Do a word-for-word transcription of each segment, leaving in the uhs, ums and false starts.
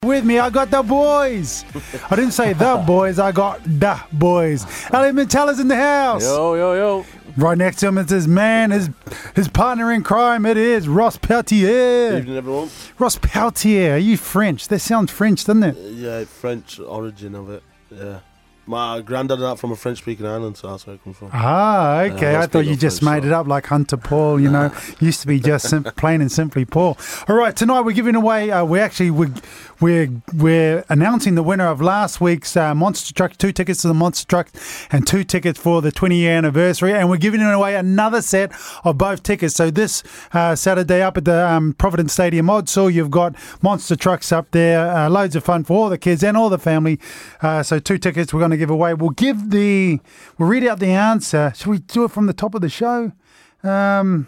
With me, I got the boys. I didn't say the boys, I got the boys. Elliot Mantella's in the house. Yo, yo, yo. Right next to him is his man, his his partner in crime. It is Ross Peltier. Evening, everyone. Ross Peltier, are you French? That sounds French, doesn't it? Uh, yeah, French origin of it. Yeah. My granddad is from a French-speaking island, so that's where I come from. Ah, okay. Uh, I thought you just French, made so. it up like Hunter Paul, you know. Used to be just sim- plain and simply Paul. All right, tonight we're giving away, uh, we're actually, we're, we're, we're announcing the winner of last week's uh, Monster Truck, two tickets to the Monster Truck and two tickets for the twenty-year anniversary. And we're giving away another set of both tickets. So this uh, Saturday up at the um, Providence Stadium Odsal, you've got Monster Trucks up there. Uh, loads of fun for all the kids and all the family. Uh, so two tickets we're going to give away. We'll give the, we'll read out the answer. Should we do it from the top of the show? Um,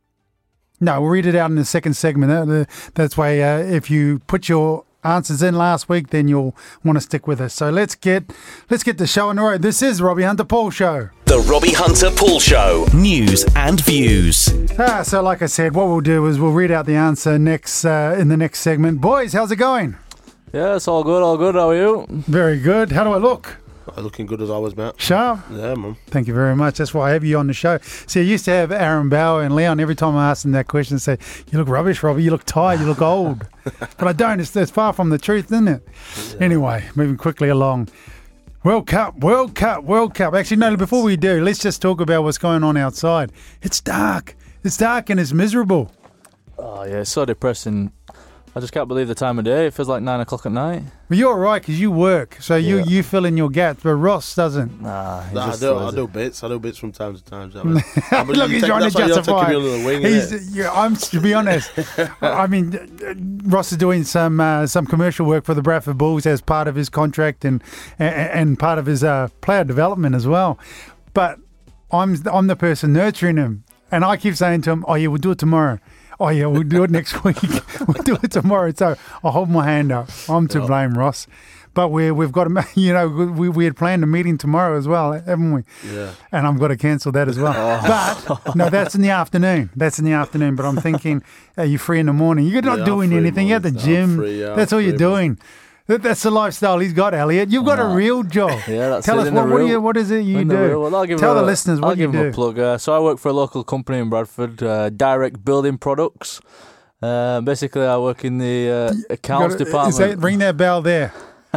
no, we'll read it out in the second segment. That, that's why uh, if you put your answers in last week, then you'll want to stick with us. So let's get let's get the show on the road. This is Robbie Hunter Paul Show. The Robbie Hunter Paul Show. News and views. Ah, so like I said, what we'll do is we'll read out the answer next uh, in the next segment. Boys, how's it going? Yeah, it's all good, all good. How are you? Very good. How do I look? Looking good as always, mate. Sharp? Yeah, man. Thank you very much. That's why I have you on the show. See, I used to have Aaron Bauer and Leon every time I asked them that question, say, you look rubbish, Robbie. You look tired. You look old. But I don't. It's, it's far from the truth, isn't it? Yeah. Anyway, moving quickly along. World Cup, World Cup, World Cup. Actually, no, before we do, let's just talk about what's going on outside. It's dark. It's dark and it's miserable. Oh, yeah, it's so depressing. I just can't believe the time of day. It feels like nine o'clock at night. Well, you're all right because you work, so you, Yeah. you fill in your gaps, but Ross doesn't. Nah, he Nah, I just do. I does do it. bits. I do bits from time to time. So I mean, I mean, Look, you he's take- trying to that's why you don't take justify. me under the wing, He's, innit? yeah, I'm to be honest. I mean, uh, Ross is doing some uh, some commercial work for the Bradford Bulls as part of his contract and and, and part of his uh, player development as well. But I'm I'm the person nurturing him, and I keep saying to him, "Oh yeah, we'll do it tomorrow." Oh yeah, we'll do it next week. We'll do it tomorrow. So I'll hold my hand up. I'm to blame, Ross. But we we've got to, you know, we we had planned a meeting tomorrow as well, haven't we? Yeah. And I've got to cancel that as well. But no, that's in the afternoon. That's in the afternoon. But I'm thinking, are you free in the morning? You're not Yeah, I'm doing free anything. You're at the mornings. No, I'm gym. free, yeah, I'm that's all you're free, doing. That, that's the lifestyle he's got, Elliot. You've got a real job. Yeah, that's Tell it, us in what the what, do real- you, what is it you In do? the real- well, I'll give Tell him the a- listeners what I'll you give him do. a plug. Uh, so I work for a local company in Bradford, uh, Direct Building Products. Uh, basically, I work in the uh, accounts Gotta- department. Is that, ring that bell there.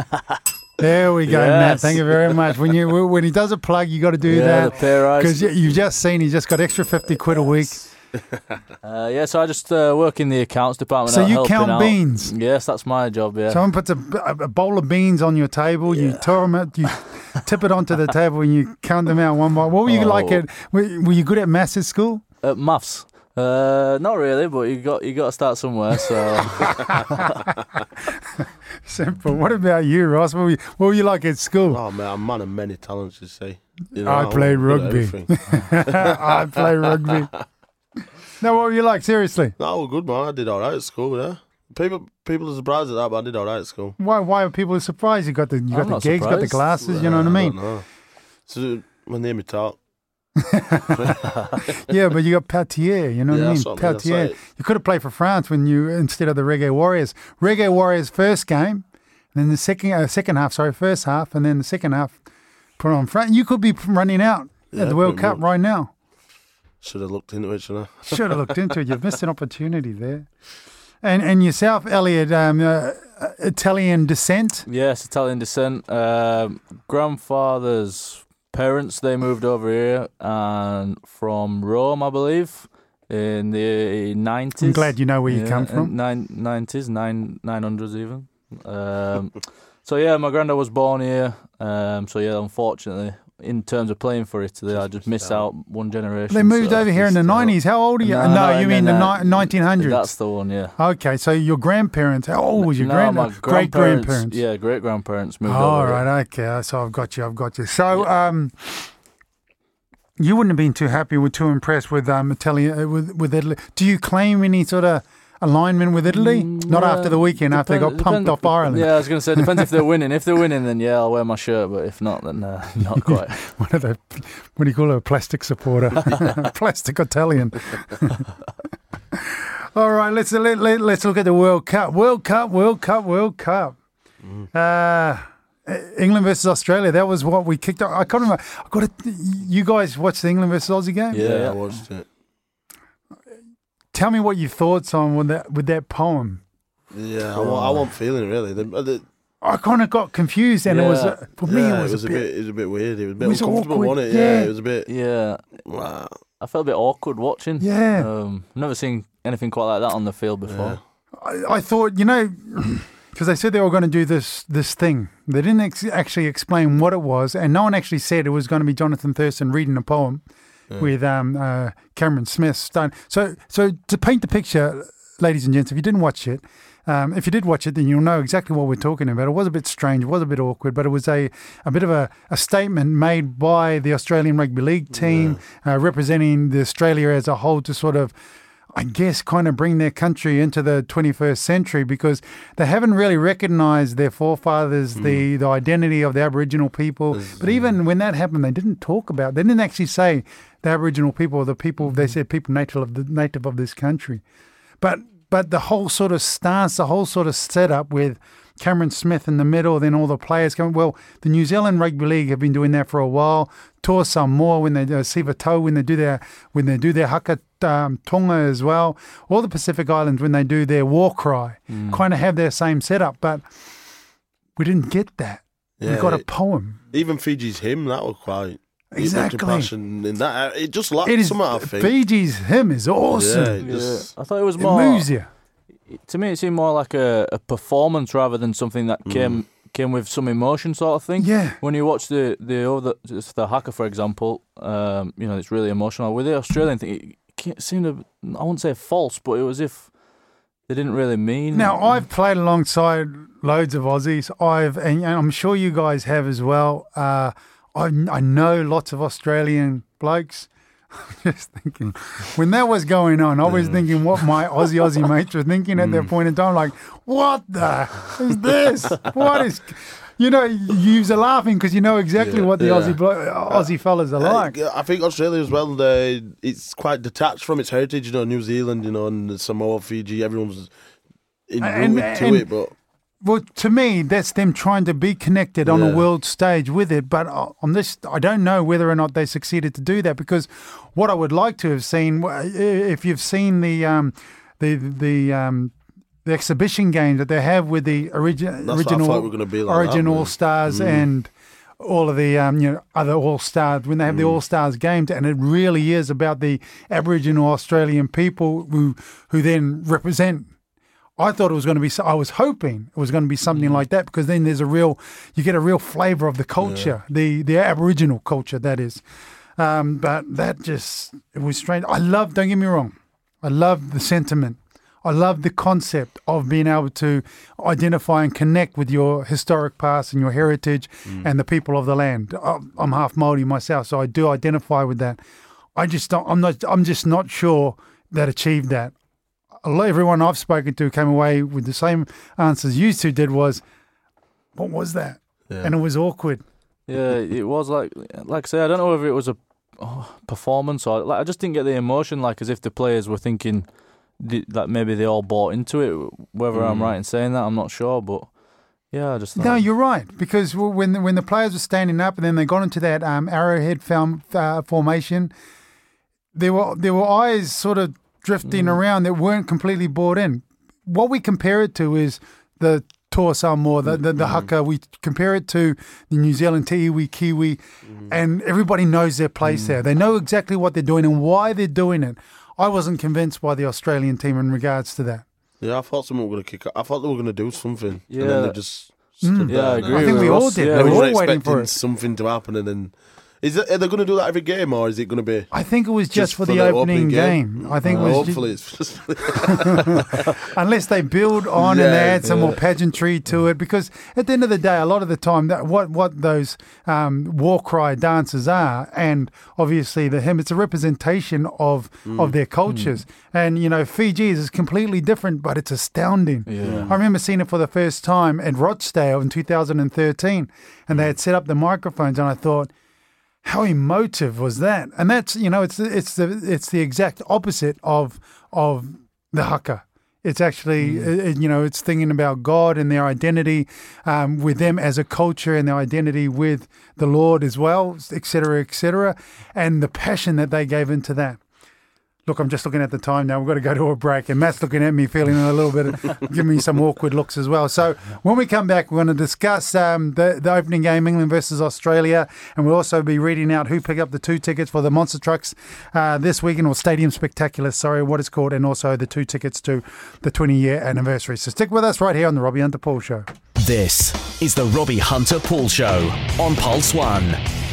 There we go, Yes. Matt. Thank you very much. When you when he does a plug, you got to do Yeah, the that pay rise. because you've just seen he's just got extra fifty quid a week. Uh, yeah, so I just uh, work in the accounts department. So out you helping count out. beans? Yes, that's my job. Yeah. Someone puts a, a bowl of beans on your table, you tear them out, you tip it onto the table, and you count them out one by one. What were you Oh. like at? Were, were you good at maths at school? Uh, maths. Uh, not really, but you got you got to start somewhere. So Simple. What about you, Ross? What were you, what were you like at school? Oh man, I'm a man of many talents. You see. You know, I I'm played good at rugby. everything. I play rugby. No, what were you like? Seriously, No, well, good man. I did all right at school. Yeah. People, people are surprised at that, but I did all right at school. why? Why are people surprised? You got the you got I'm the not gigs, got the surprised. glasses. You know what I I mean? don't know. So when they hear me talk, Yeah, but you got Peltier, you know what Yeah, I mean? that's what I mean, that's Peltier. right. You could have played for France when you instead of the Reggae Warriors. Reggae Warriors first game, and then the second uh, second half, sorry, first half, and then the second half put on France. You could be running out Yeah, at the World pretty Cup much. right now. should have looked into it, shouldn't I? Should have looked into it. You've missed an opportunity there. And and yourself, Elliot, um, uh, Italian descent. yes, Italian descent. Um, grandfather's parents, they moved over here and from Rome, I believe, in the nineties. I'm glad you know where you Yeah, come in from. Nine nineties, nine nine hundreds even. Um, so yeah, my granddad was born here. Um, so yeah, unfortunately, in terms of playing for Italy, I just missed out one generation. They moved so over here in the missed out. nineties. How old are you? No, No, no, you and mean the then, uh, ni- nineteen hundreds. That's the one, yeah. Okay, so your grandparents. How old was your no, grand- my great grandparents? grandparents? Yeah, great grandparents moved All over. here. right, okay. So I've got you. I've got you. So, um, you wouldn't have been too happy or too impressed with um, Italian uh, with with Italy. Do you claim any sort of alignment with Italy? Not Yeah, after the weekend, after they got depend- pumped depend- off Ireland. Yeah, I was going to say, depends if they're winning. If they're winning, then yeah, I'll wear my shirt. But if not, then uh, not quite. What are they? What do you call it? A plastic supporter, plastic Italian. All right, let's let, let, let's look at the World Cup. World Cup, World Cup, World Cup. Mm. Uh, England versus Australia. That was what we kicked off. I can't remember. I got it. You guys watched the England versus Aussie game? Yeah, yeah, I watched it. Tell me what your thoughts on with that with that poem. Yeah, I, I wasn't feeling it really. The, the, I kind of got confused, and yeah. it was uh, for me. Yeah, it was, it was a, a bit, bit. It was a bit weird. It was a bit it was uncomfortable, awkward. wasn't it? Yeah. Yeah, it was a bit. Yeah. Wow. I felt a bit awkward watching. Yeah. Um, never seen anything quite like that on the field before. Yeah. I, I thought, you know, because they said they were going to do this this thing. They didn't ex- actually explain what it was, and no one actually said it was going to be Jonathan Thurston reading a poem yeah. with um, uh, Cameron Smith. Stone. So, so to paint the picture, ladies and gents, if you didn't watch it, um, if you did watch it, then you'll know exactly what we're talking about. It was a bit strange, it was a bit awkward, but it was a, a bit of a, a statement made by the Australian Rugby League team yeah. uh, representing the Australia as a whole to sort of, I guess, kind of bring their country into the twenty-first century, because they haven't really recognised their forefathers, mm. the, the identity of the Aboriginal people. It's, but even when that happened, they didn't talk about, they didn't actually say the Aboriginal people or the people, mm. they said people native of the native of this country. But but the whole sort of stance, the whole sort of setup with Cameron Smith in the middle, then all the players coming. Well, the New Zealand Rugby League have been doing that for a while. Toa Samoa when they do Siva Tau when they do their when they do their haka um, tonga as well. All the Pacific Islands when they do their war cry, mm. kind of have their same setup. But we didn't get that. Yeah, we got a poem. Even Fiji's hymn, that was quite. Exactly. Passion in that. It just lacked it is, something, I think. Fiji's hymn is awesome. Yeah, yeah. just, I thought it was more. It moves you. To me, it seemed more like a, a performance rather than something that mm. came came with some emotion, sort of thing. Yeah. When you watch the the other the haka, for example, um, you know, it's really emotional. With the Australian thing, it seemed to, I wouldn't say false, but it was as if they didn't really mean. Now, I've played alongside loads of Aussies. I've, and I'm sure you guys have as well. Uh, I, I know lots of Australian blokes. I'm just thinking, when that was going on, I was yeah. thinking what my Aussie Aussie mates were thinking at mm. that point in time. Like, what the is this? What is, you know, you are laughing because you know exactly yeah, what the yeah. Aussie blo- Aussie fellas are like. I, I think Australia as well. They, it's quite detached from its heritage. You know, New Zealand, you know, and Samoa, Fiji. Everyone's in and, rooted and, to it, but. Well, to me, that's them trying to be connected on yeah. a world stage with it. But on this, I don't know whether or not they succeeded to do that, because what I would like to have seen, if you've seen the um, the the um, the exhibition game that they have with the origi- That's original like Origin that, All Stars mm. and all of the um, you know other All Stars, when they have mm. the All Stars games, and it really is about the Aboriginal Australian people who who then represent. I thought it was going to be, I was hoping it was going to be something mm. like that, because then there's a real, you get a real flavour of the culture, yeah. the the Aboriginal culture, that is. Um, but that just, it was strange. I love, don't get me wrong, I love the sentiment. I love the concept of being able to identify and connect with your historic past and your heritage mm. and the people of the land. I'm half Māori myself, so I do identify with that. I just don't, I'm not, I'm just not sure that achieved that. Everyone I've spoken to came away with the same answers you two did, was, what was that? Yeah. And it was awkward. Yeah, it was like, like I say, I don't know whether it was a oh, performance or, like, I just didn't get the emotion, like as if the players were thinking that maybe they all bought into it. Whether mm. I'm right in saying that, I'm not sure, but yeah, I just thought. No, you're right, because when the, when the players were standing up and then they got into that um, arrowhead film, uh, formation, there were there were eyes sort of drifting mm. around that weren't completely bought in. What we compare it to is the Toa Samoa, the, the, the mm. haka. We compare it to the New Zealand te iwi, kiwi, mm. and everybody knows their place mm. there. They know exactly what they're doing and why they're doing it. I wasn't convinced by the Australian team in regards to that. Yeah, I thought someone were going to kick up. I thought they were going to do something. Yeah. And then they just mm. Yeah, I agree. I think we all did. Yeah. We were all expecting waiting for it. something to happen, and then... Is it, are they going to do that every game, or is it going to be? I think it was just, just for, for the, the opening, opening game. game. I think uh, it was hopefully just, it's just unless they build on yeah, and they add some yeah. more pageantry to it. Because at the end of the day, a lot of the time, that what what those um, war cry dances are, and obviously the hymn, it's a representation of mm. of their cultures. Mm. And you know, Fiji's is completely different, but it's astounding. Yeah. I remember seeing it for the first time at Rochdale in two thousand thirteen, and they had set up the microphones, and I thought, how emotive was that? And that's, you know, it's it's the it's the exact opposite of of the haka. It's actually, mm. uh, you know, it's thinking about God and their identity um, with them as a culture and their identity with the Lord as well, et cetera, et cetera, and the passion that they gave into that. Look, I'm just looking at the time now. We've got to go to a break. And Matt's looking at me, feeling a little bit, giving me some awkward looks as well. So when we come back, we're going to discuss um, the, the opening game, England versus Australia. And we'll also be reading out who picked up the two tickets for the Monster Trucks uh, this weekend, or Stadium Spectacular, sorry, what it's called, and also the two tickets to the twenty-year anniversary. So stick with us right here on the Robbie Hunter Paul Show. This is the Robbie Hunter Paul Show on Pulse One.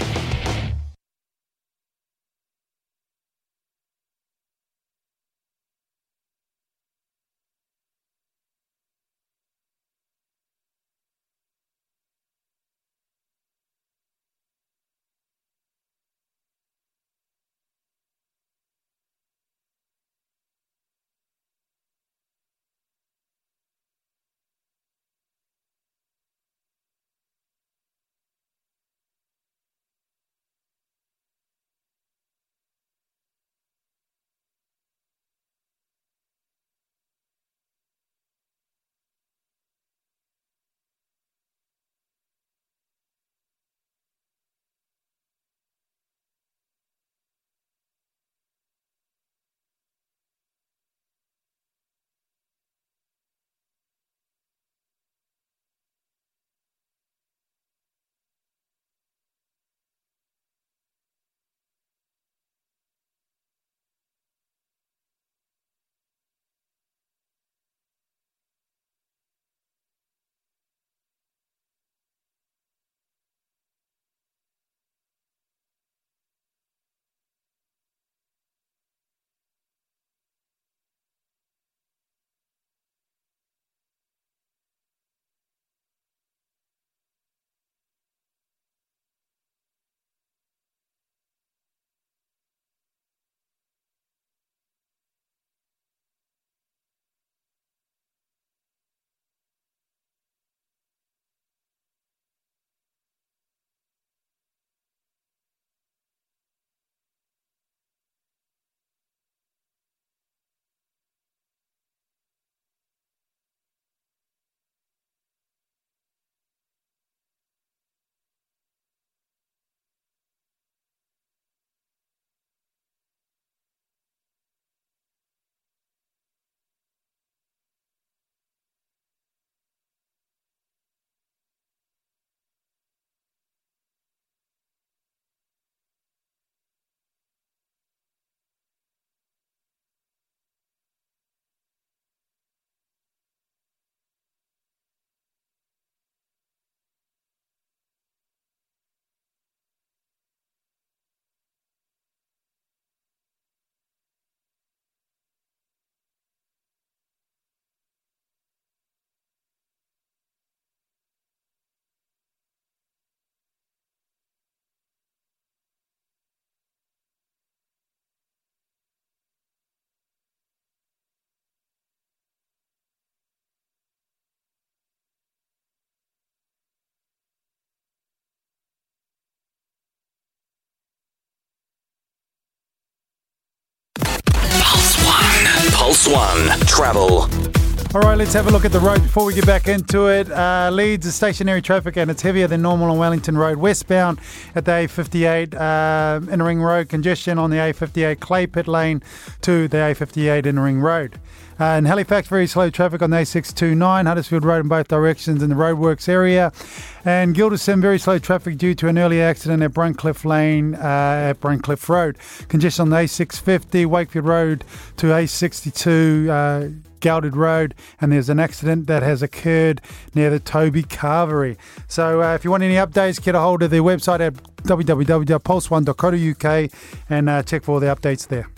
Pulse One Travel. All right, let's have a look at the road before we get back into it. Uh, Leeds is stationary traffic and it's heavier than normal on Wellington Road westbound at the A fifty-eight uh, Inner Ring Road. Congestion on the A fifty-eight Clay Pit Lane to the A fifty-eight Inner Ring Road. Uh, in Halifax, very slow traffic on the A six twenty-nine, Huddersfield Road in both directions in the roadworks area. And Gilderson, very slow traffic due to an earlier accident at Bruncliffe Lane uh, at Bruncliffe Road. Congestion on the A six fifty, Wakefield Road to A sixty-two, uh, Galded Road, and there's an accident that has occurred near the Toby Carvery. So uh, if you want any updates, get a hold of their website at w w w dot pulse one dot co dot u k and uh, check for all the updates there.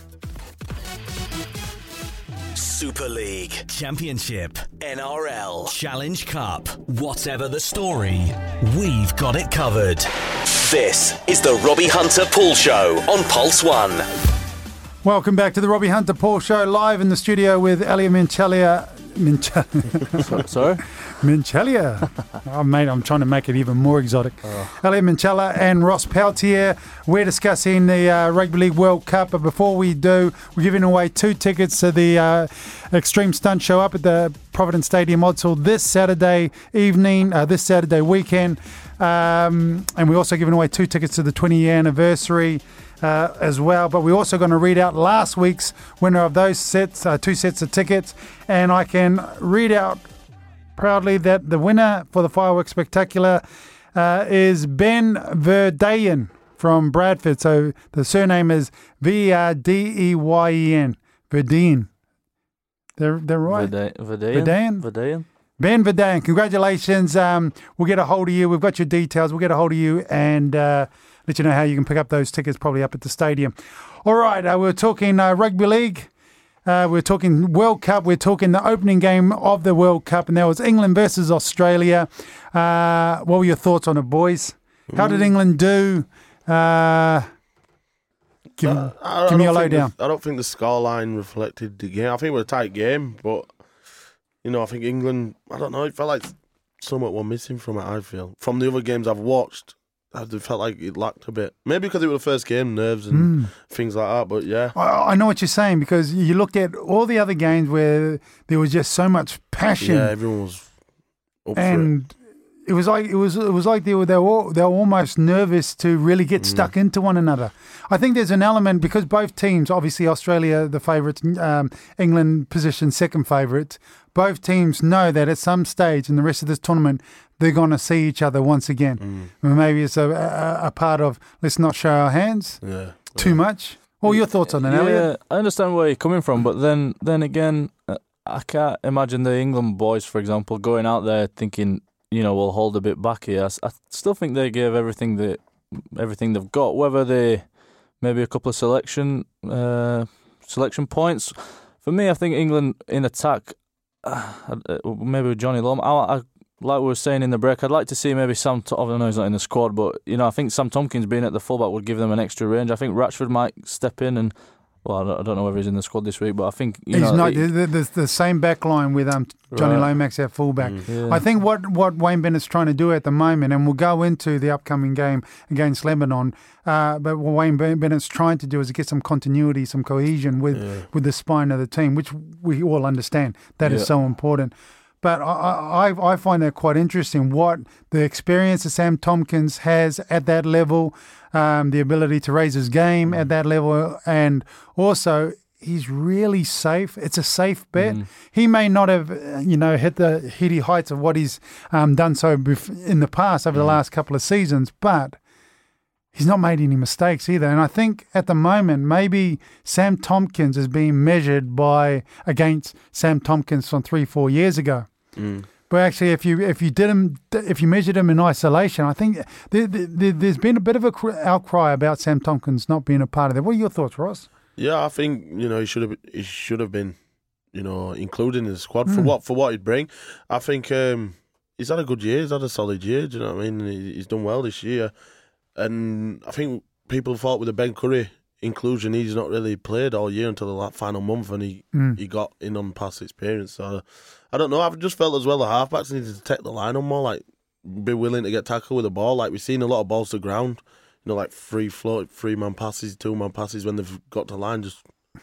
Super League, Championship, N R L, Challenge Cup. Whatever the story, we've got it covered. This is the Robbie Hunter Paul Show on Pulse One. Welcome back to the Robbie Hunter Paul Show, live in the studio with Elia Minchelia. Minchelia. Sorry? Minchelia. Oh, mate, I'm trying to make it even more exotic. Oh. Elliot Manchella and Ross Peltier. We're discussing the uh, Rugby League World Cup, but before we do, we're giving away two tickets to the uh, Extreme Stunt Show up at the Providence Stadium Odsal this Saturday evening, uh, this Saturday weekend. Um, and we're also giving away two tickets to the twentieth anniversary uh, as well. But we're also going to read out last week's winner of those sets, uh, two sets of tickets. And I can read out proudly that the winner for the Fireworks Spectacular uh, is Ben Verdeyen from Bradford. So the surname is V R D E Y E N. Verdeyen. They're, they're right. Verdeyen. Verdeyen? Verdeyen. Ben Verdeyen, congratulations. Um, we'll get a hold of you. We've got your details. We'll get a hold of you and uh, let you know how you can pick up those tickets probably up at the stadium. All right, uh, we're talking uh, Rugby League. Uh, we're talking World Cup. We're talking the opening game of the World Cup, and that was England versus Australia. Uh, what were your thoughts on it, boys? How did England do? Uh, give Uh, I, give I me a don't think lowdown. the- I don't think the scoreline reflected the game. I think it was a tight game, but you know, I think England. I don't know. It felt like somewhat were missing from it. I feel from the other games I've watched, I felt like it lacked a bit. Maybe because it was the first game, nerves and things like that. But yeah, I, I know what you're saying because you looked at all the other games where there was just so much passion. yeah, everyone was up for it. and it was like it was it was like they were they were, all, they were almost nervous to really get stuck into one another. I think there's an element because both teams, obviously Australia the favourites, um, England positioned second favourites. Both teams know that at some stage in the rest of this tournament they're going to see each other once again. And maybe it's a, a, a part of let's not show our hands Yeah, too much. What are your thoughts on that, Yeah, Elliot? I understand where you're coming from, but then, then again, uh, I can't imagine the England boys, for example, going out there thinking, you know, we'll hold a bit back here. I, s- I still think they gave everything that everything they've got. Whether they maybe a couple of selection uh, selection points. For me, I think England in attack, uh, maybe with Johnny Lom. I, I like we were saying in the break, I'd like to see maybe Sam. I know he's not in the squad, but you know, I think Sam Tompkins being at the fullback would give them an extra range. I think Ratchford might step in and. Well, I don't, I don't know whether he's in the squad this week, but I think you He's know, not he- the, the, the same back line with um, Johnny Right. Lomax at fullback. Yeah. I think what, what Wayne Bennett's trying to do at the moment, and we'll go into the upcoming game against Lebanon, uh, but what Wayne Bennett's trying to do is get some continuity, some cohesion with, Yeah. with the spine of the team, which we all understand. That is Yeah. so important. But I, I I find that quite interesting, what the experience that Sam Tompkins has at that level, um, the ability to raise his game at that level, and also he's really safe. It's a safe bet. He may not have, uh, you know, hit the heady heights of what he's um, done so bef- in the past over the last couple of seasons, but he's not made any mistakes either. And I think at the moment, maybe Sam Tompkins is being measured by against Sam Tompkins from three, four years ago. But actually, if you if you did him, if you measured him in isolation, I think there, there, there's been a bit of a cr- outcry about Sam Tompkins not being a part of that. What are your thoughts, Ross? Yeah, I think you know he should have he should have been, you know, included in the squad for what for what he'd bring. I think um, he's had a good year. He's had a solid year. Do you know what I mean? He- He's done well this year, and I think people thought with the Ben Curry inclusion, he's not really played all year until the la- final month, and he he got in on past experience. So I don't know. I've just felt as well the halfbacks needed to take the line on more, like be willing to get tackled with the ball. Like we've seen a lot of balls to ground. You know, like free float, three man passes, two man passes when they've got to line. Just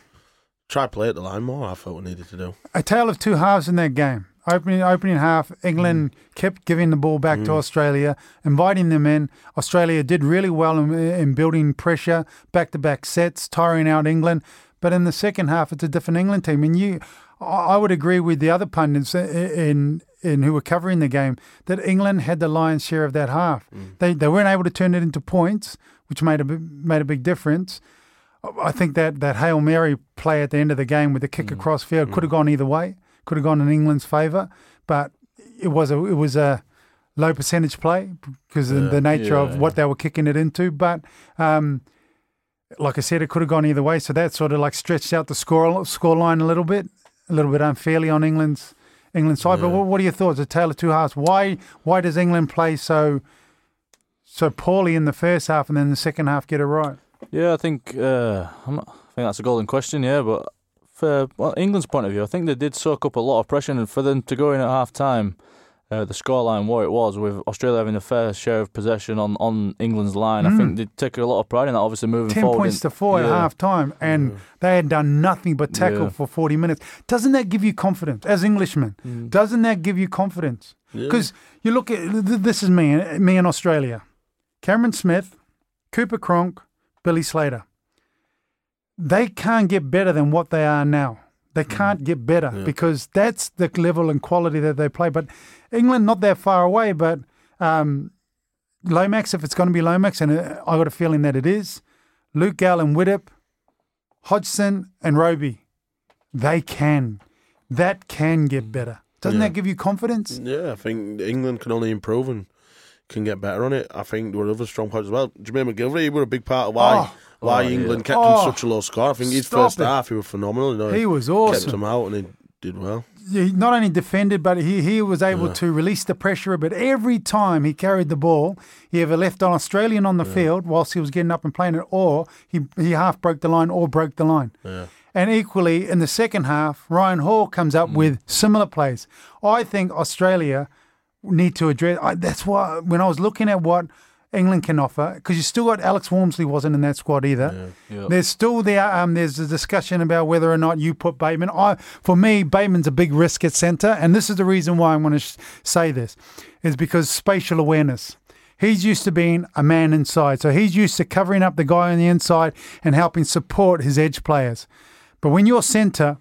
try play at the line more. I felt we needed to do. A tale of two halves in that game. Opening opening half, England kept giving the ball back to Australia, inviting them in. Australia did really well in, in building pressure, back-to-back sets, tiring out England. But in the second half, it's a different England team. And you, I I would agree with the other pundits in in who were covering the game that England had the lion's share of that half. They they weren't able to turn it into points, which made a bi- made a big difference. I think that, that Hail Mary play at the end of the game with the kick across field could have gone either way, could have gone in England's favour, but it was a it was a low percentage play because of the nature Yeah, of what they were kicking it into. But um, like I said, it could have gone either way, so that sort of like stretched out the score score line a little bit, a little bit unfairly on England's England's side. But what, what are your thoughts? A tale of two halves. Why why does England play so so poorly in the first half and then the second half get it right? Yeah, I think uh, I'm not, I think that's a golden question. Yeah, but for well, England's point of view, I think they did soak up a lot of pressure, and for them to go in at half time uh, the scoreline what it was, with Australia having a fair share of possession on, on England's line, Mm. I think they take a lot of pride in that. Obviously, moving Ten forward, points in- to four at yeah. half time, and Yeah. they had done nothing but tackle Yeah. for forty minutes. Doesn't that give you confidence as Englishmen? Mm. Doesn't that give you confidence? Yeah. Because you look at th- this is me, me in Australia. Cameron Smith, Cooper Cronk, Billy Slater. They can't get better than what they are now. They can't get better Yeah. because that's the level and quality that they play. But England, not that far away, but um, Lomax, if it's going to be Lomax, and uh, I got a feeling that it is, Luke Gale and Widdop, Hodgson and Roby, they can. That can get better. Doesn't Yeah. that give you confidence? Yeah, I think England can only improve and can get better on it. I think there were other strong points as well. Jermaine McGilvery were a big part of why Oh. why Oh, England yeah. kept Oh. him such a low score. I think his Stop first it. half he was phenomenal. You know, He was kept awesome. him out and he did well. He not only defended, but he, he was able Yeah. to release the pressure. But every time he carried the ball, he either left an Australian on the field whilst he was getting up and playing it, or he, he half broke the line or broke the line. Yeah. And equally, in the second half, Ryan Hall comes up with similar plays. I think Australia need to address. I, that's why when I was looking at what England can offer, because you still got Alex Walmsley wasn't in that squad either. Yeah. Yeah. There's still there. Um, there's a discussion about whether or not you put Bateman. I, for me, Bateman's a big risk at centre, and this is the reason why I'm going to sh- say this, is because spatial awareness. He's used to being a man inside, so he's used to covering up the guy on the inside and helping support his edge players. But when you're centre,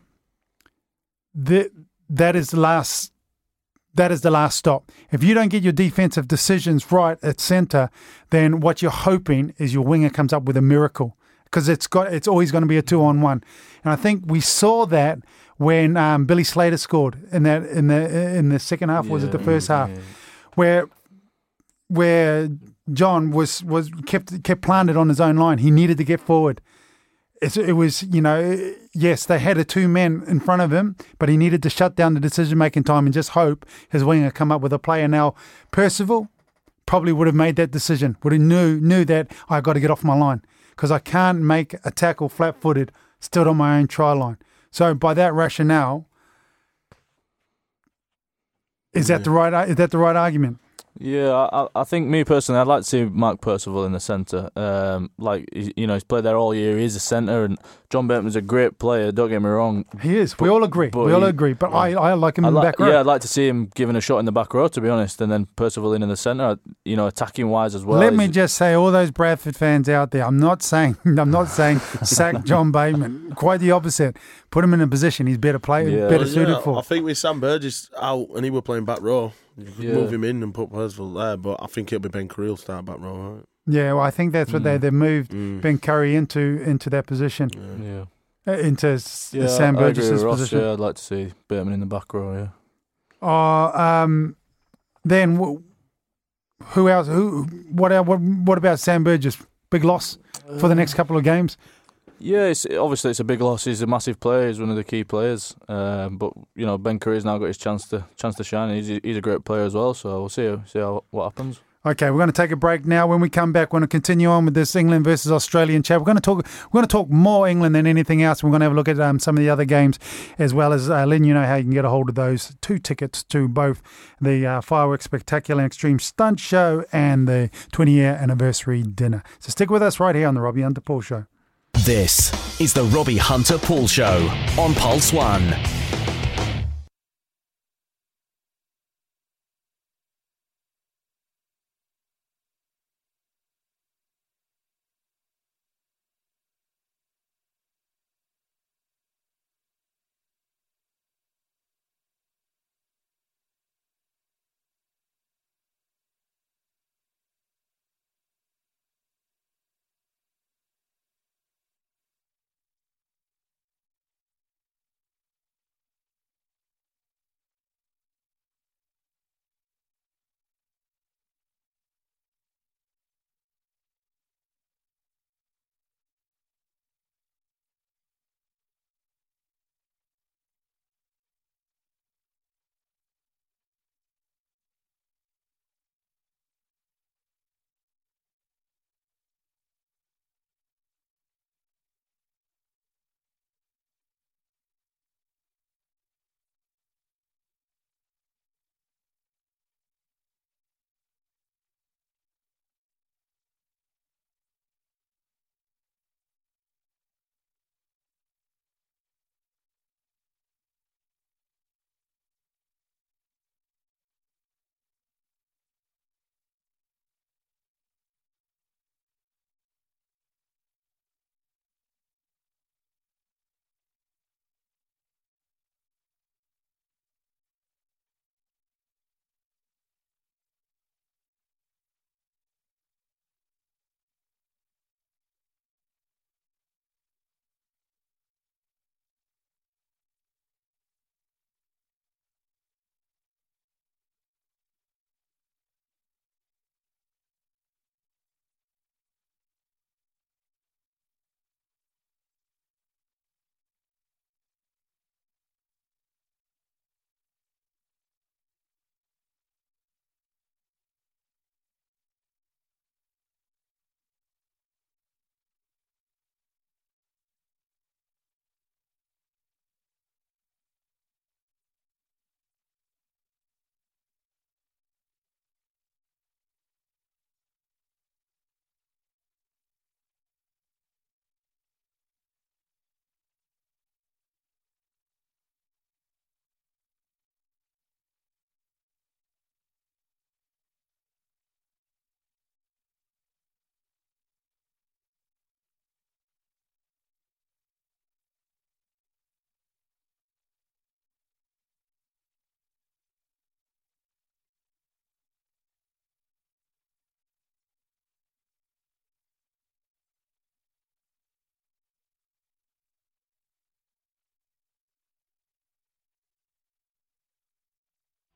the, that is the last. That is the last stop. If you don't get your defensive decisions right at centre, then what you're hoping is your winger comes up with a miracle, because it's got it's always going to be a two on one. And I think we saw that when um, Billy Slater scored in that in the in the second half. Was it the Yeah, first half? yeah. where where John was was kept kept planted on his own line. He needed to get forward. It's, it was, you know, yes, they had a two men in front of him, but he needed to shut down the decision making time and just hope his winger come up with a player. Now, Percival probably would have made that decision. Would have knew knew that I got to get off my line because I can't make a tackle flat footed still on my own try line. So by that rationale, is that the right is that the right argument? Yeah, I, I think me personally, I'd like to see Mark Percival in the centre. Um, like he- you know, he's played there all year. He's a centre, and John Bateman's a great player. Don't get me wrong. He is. We all agree. but we all he- agree. But I, I like him I'd in the li- back row. yeah, I'd like to see him given a shot in the back row, to be honest, and then Percival in in the centre. You know, attacking wise as well. Let me He's- just say, all those Bradford fans out there, I'm not saying I'm not saying sack John Bateman. Quite the opposite. Put him in a position he's better play, Yeah. better Well, suited yeah, for. I think with Sam Burgess out and he were playing back row, you could Yeah. move him in and put Percival there. But I think it'll be Ben Creel start back row. Right? Yeah, well, I think that's what they Mm. they moved Mm. Ben Curry into into that position, Yeah, uh, into s- yeah. Sam I agree Burgess's with Ross, position. Yeah, I'd like to see Bateman in the back row. Yeah. Oh, um, then wh- who else? Who? What? el- What? What about Sam Burgess? Big loss for the next couple of games. Yeah, it's, obviously it's a big loss. He's a massive player. He's one of the key players. Um, but you know, Ben Curry's now got his chance to chance to shine. He's he's a great player as well. So we'll see see how, what happens. Okay, we're going to take a break now. When we come back, we're going to continue on with this England versus Australian chat. We're going to talk. We're going to talk more England than anything else. We're going to have a look at um, some of the other games, as well as uh, letting you know how you can get a hold of those two tickets to both the uh, Fireworks Spectacular and Extreme Stunt Show and the twenty-year anniversary dinner. So stick with us right here on the Robbie Hunter Paul Show. This is the Robbie Hunter Paul Show on Pulse One.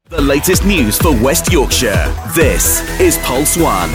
The latest news for West Yorkshire. This is Pulse One.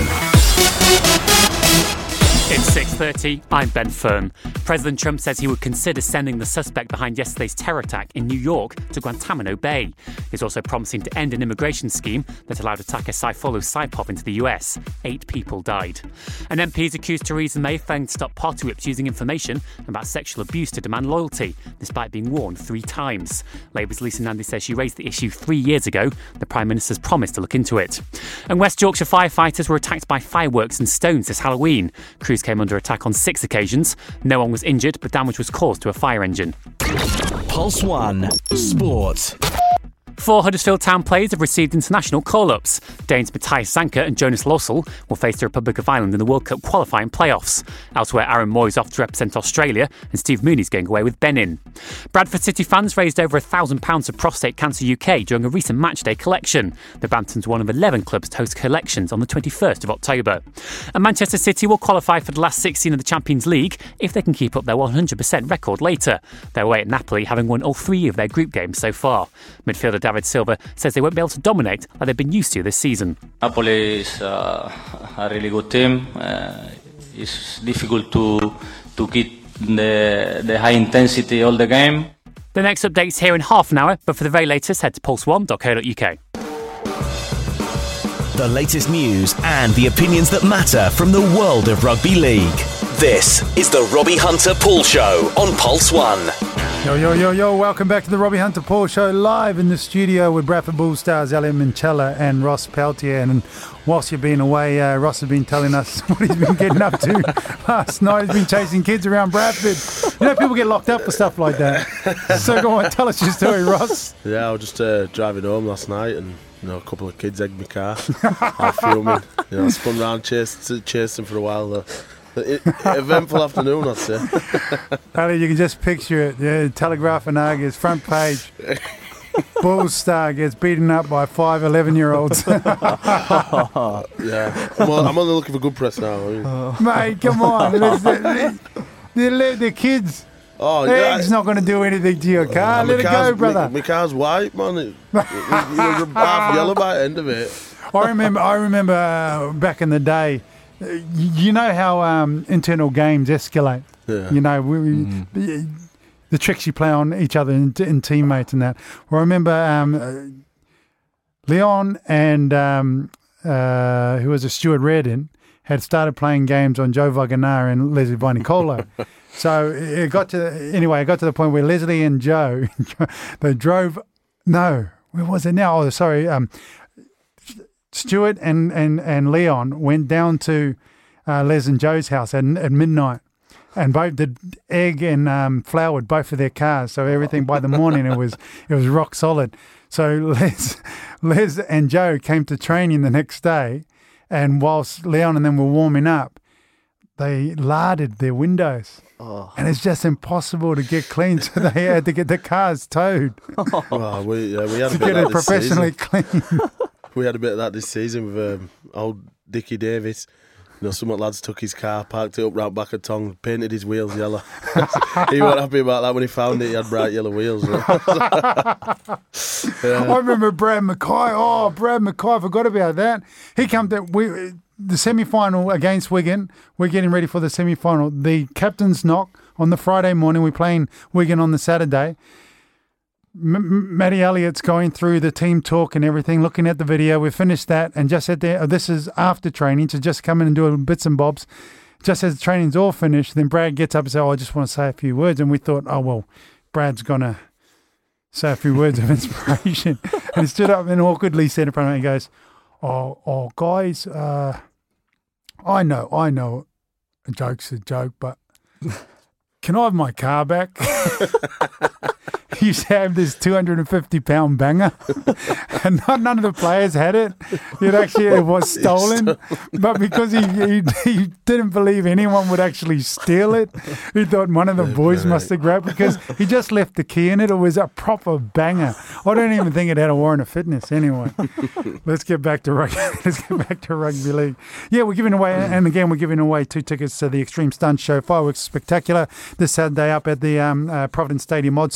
It's six thirty, I'm Ben Fern. President Trump says he would consider sending the suspect behind yesterday's terror attack in New York to Guantanamo Bay. He's also promising to end an immigration scheme that allowed attacker Saifullah Saipov into the U S. Eight people died. And M Ps accused Theresa May of failing to stop party whips using information about sexual abuse to demand loyalty, despite being warned three times. Labour's Lisa Nandy says she raised the issue three years ago. The Prime Minister's promised to look into it. And West Yorkshire firefighters were attacked by fireworks and stones this Halloween. Crews came under attack on six occasions. No one was injured, but damage was caused to a fire engine. Pulse One Sport. Four Huddersfield Town players have received international call-ups. Danes Matthias Zanker and Jonas Lossell will face the Republic of Ireland in the World Cup qualifying playoffs. Elsewhere, Aaron Moy is off to represent Australia and Steve Mooney's going away with Benin. Bradford City fans raised over one thousand pounds for Prostate Cancer U K during a recent matchday collection. The Bantams are one of eleven clubs to host collections on the twenty-first of October. And Manchester City will qualify for the last sixteen of the Champions League if they can keep up their one hundred percent record later. They're away at Napoli, having won all three of their group games so far. Midfielder David Silva says they won't be able to dominate like they've been used to this season. Napoli is uh, a really good team. Uh, it's difficult to to keep the the high intensity all the game. The next update's here in half an hour, but for the very latest, head to pulse one dot co dot uk. The latest news and the opinions that matter from the world of rugby league. This is the Robbie Hunter Pool Show on Pulse One. Yo, yo, yo, yo, welcome back to the Robbie Hunter Paul Show, live in the studio with Bradford Bull stars Elliot Minchella and Ross Peltier. And whilst you've been away, uh, Ross has been telling us what he's been getting up to last night. He's been chasing kids around Bradford. You know, people get locked up for stuff like that. So go on, tell us your story, Ross. Yeah, I was just uh, driving home last night and, you know, a couple of kids egged my car. I was filming. You know, I spun around, chased, chased them for a while though. It, eventful afternoon, I'd say. Ali, you can just picture it. Yeah, Telegraph and Argus, front page. Bull star gets beaten up by five eleven-year-olds. Yeah, I'm, on, I'm only looking for good press now. I mean. Mate, come on. The, the, the, the kids. Oh, yeah. It's yeah. not going to do anything to your car. Uh, Let it go, brother. My, my car's white, man. It, it, it was half yellow by the end of it. I remember, I remember uh, back in the day, you know how um, internal games escalate. Yeah. You know, we, mm. the, the tricks you play on each other and, and teammates and that. Well, I remember um, Leon and um, uh, who was a Stuart Reardon had started playing games on Joe Vaganar and Leslie Vinicolo. So it got to anyway. It got to the point where Leslie and Joe they drove. No, where was it now? Oh, sorry. Um, Stuart and, and, and Leon went down to uh, Les and Joe's house at, at midnight and both did egg and um, floured both of their cars. So everything by the morning it was it was rock solid. So Les, Les and Joe came to training the next day, and whilst Leon and them were warming up, they larded their windows. Oh. And it's just impossible to get clean, so they had to get the cars towed. Oh, we, yeah, we had to a bit get of it professionally clean. We had a bit of that this season with um, old Dickie Davis. You know, some lads took his car, parked it up round back of Tong, painted his wheels yellow. He wasn't happy about that when he found it. He had bright yellow wheels. Yeah. I remember Brad Mackay. Oh, Brad Mackay, I forgot about that. He came to we the semi-final against Wigan. We're getting ready for the semi-final. The captain's knock on the Friday morning. We're playing Wigan on the Saturday. M- Matty Elliott's going through the team talk and everything, looking at the video. We finished that, and just at the, this is after training, to just come in and do bits and bobs. Just as the training's all finished, then Brad gets up and says, oh, I just want to say a few words. And we thought, oh, well, Brad's going to say a few words of inspiration. And he stood up and awkwardly said in front of me, he goes, oh, oh guys, uh, I know, I know a joke's a joke, but can I have my car back? He used to have this two hundred fifty pound banger, and not, none of the players had it. It actually it was stolen, but because he, he he didn't believe anyone would actually steal it, he thought one of the boys must have grabbed it, because he just left the key in it. It was a proper banger. I don't even think it had a warrant of fitness. Anyway, let's get back to rugby. Let's get back to rugby league. Yeah, we're giving away, and again we're giving away two tickets to the Extreme Stunt Show Fireworks Spectacular this Saturday up at the um, uh, Providence Stadium, Modsall.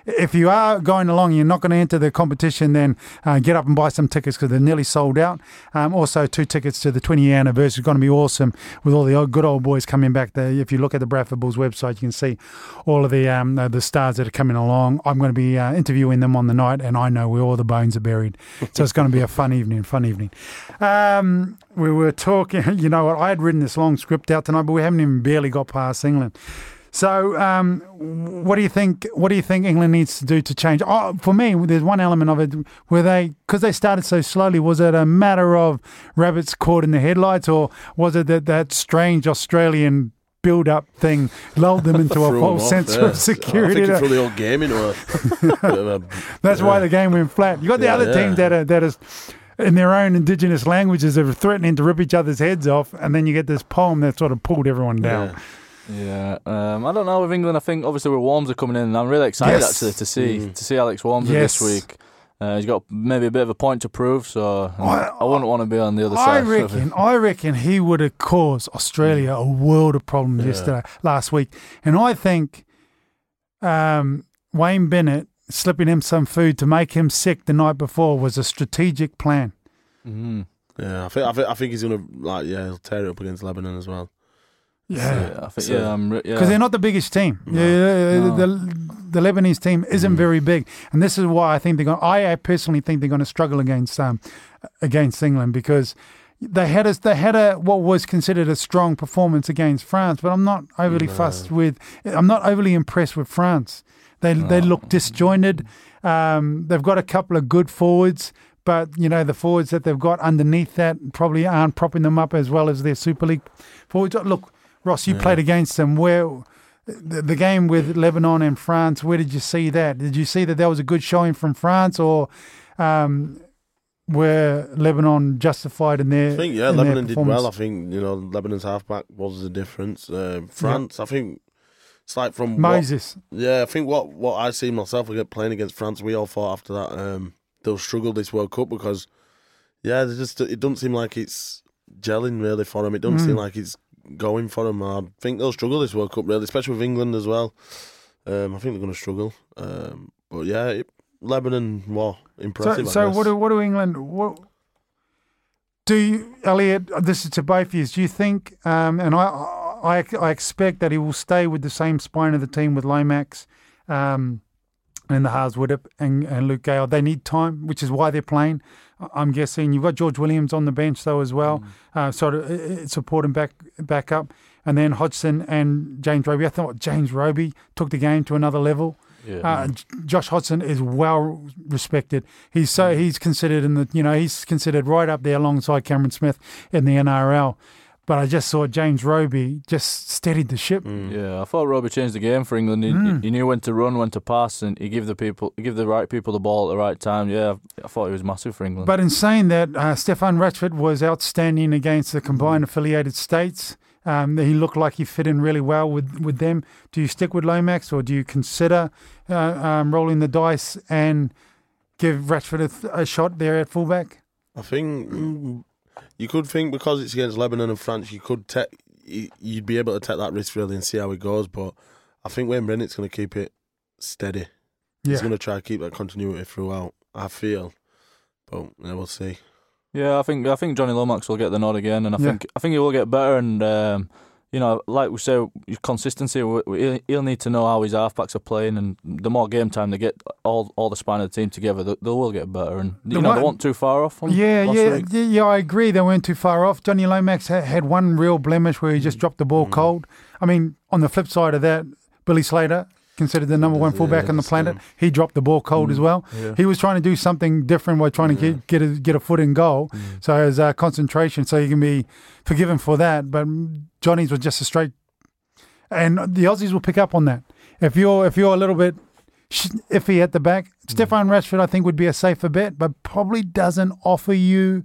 if you are going along, you're not going to enter the competition, then uh, get up and buy some tickets because they're nearly sold out. Um, also, two tickets to the twenty-year anniversary is going to be awesome with all the old, good old boys coming back there. If you look at the Bradford Bulls website, you can see all of the um, uh, the stars that are coming along. I'm going to be uh, interviewing them on the night, and I know where all the bones are buried. So it's going to be a fun evening, fun evening. Um, we were talking, you know what, I had written this long script out tonight, but we haven't even barely got past England. So, um, what do you think? What do you think England needs to do to change? Oh, for me, there's one element of it where they, because they started so slowly. Was it a matter of rabbits caught in the headlights, or was it that that strange Australian build-up thing lulled them into a false off, sense yeah. of security? I think you threw the whole game into a. That's yeah. why the game went flat. You got the yeah, other yeah. teams that are that is. in their own indigenous languages, they're threatening to rip each other's heads off, and then you get this poem that sort of pulled everyone down. Yeah. Yeah, um, I don't know with England. I think obviously with Worms are coming in, and I'm really excited Yes. actually to see Mm. to see Alex Worms Yes. this week. Uh, he's got maybe a bit of a point to prove, so I- I, wouldn't want to be on the other I side. of reckon, it. I reckon he would have caused Australia a world of problems Yeah. yesterday, last week, and I think um, Wayne Bennett slipping him some food to make him sick the night before was a strategic plan. Mhm. Yeah, I think I think I think he's gonna like yeah he'll tear it up against Lebanon as well. Yeah. Yeah, I think So- yeah, I'm re- Because yeah. they're not the biggest team. No. Yeah, No. the the Lebanese team isn't Mm. very big, and this is why I think they're going. I I personally think they're going to struggle against um against England because they had a they had a what was considered a strong performance against France, but I'm not overly No. fussed with. I'm not overly impressed with France. They they look disjointed. Um, they've got a couple of good forwards. But, you know, the forwards that they've got underneath that probably aren't propping them up as well as their Super League forwards. Look, Ross, you Yeah. played against them. Where the, the game with Lebanon and France, where did you see that? Did you see that that was a good showing from France, or um, were Lebanon justified in their I think yeah, in their Lebanon did well. I performance? think you know Lebanon's halfback was the difference. Uh, France, I think it's like from what, Moses. yeah, I think what what I see myself again playing against France, we all thought after that um, they'll struggle this World Cup because yeah, they just it doesn't seem like it's gelling really for them. It doesn't Mm. seem like it's going for them. I think they'll struggle this World Cup really, especially with England as well. Um, I think they're going to struggle. Um, but yeah, it, Lebanon, well, So, impressive. I so guess. what do what do England? What do you, Elliot? This is to both of you. Do you think? Um, and I, I, I expect that he will stay with the same spine of the team with Lomax, um, and the halves Widdop and, and Luke Gale. They need time, which is why they're playing. I- I'm guessing you've got George Williams on the bench though as well, uh, sort of uh, uh, support him back back up, and then Hodgson and James Roby. I thought James Roby took the game to another level. Yeah. Uh, J- Josh Hodgson is well respected. He's so he's considered in the you know he's considered right up there alongside Cameron Smith in the N R L. But I just saw James Roby just steadied the ship. Mm. Yeah, I thought Roby changed the game for England. He, Mm. he knew when to run, when to pass, and he gave the people, he gave the right people the ball at the right time. Yeah, I thought he was massive for England. But in saying that, uh, Stefan Ratchford was outstanding against the combined affiliated states. Um, he looked like he fit in really well with, with them. Do you stick with Lomax, or do you consider uh, um, rolling the dice and give Ratchford a, th- a shot there at fullback? I think mm, you could think because it's against Lebanon and France, you could take you- you'd be able to take that risk really and see how it goes. But I think Wayne Bennett's going to keep it steady. He's Yeah. going to try to keep that continuity throughout. I feel, but yeah, we'll see. Yeah, I think I think Johnny Lomax will get the nod again, and I Yeah. think I think he will get better. And um, you know, like we say, consistency. we- we- He'll, he'll need to know how his halfbacks are playing, and the more game time they get, all all the spine of the team together, they, they will get better. And you The know, one- they weren't too far off. From Yeah, last yeah, week. yeah, yeah, I agree. They weren't too far off. Johnny Lomax ha- had one real blemish where he just dropped the ball cold. I mean, on the flip side of that, Billy Slater, considered the number one Yeah, fullback on the that's planet, him. he dropped the ball cold as well. Yeah. He was trying to do something different by trying to get get a, get a foot in goal. So his uh, concentration, so you can be forgiven for that. But Johnny's was just a straight, and the Aussies will pick up on that. If you're if you're a little bit sh- iffy at the back, Stefan Ratchford I think would be a safer bet, but probably doesn't offer you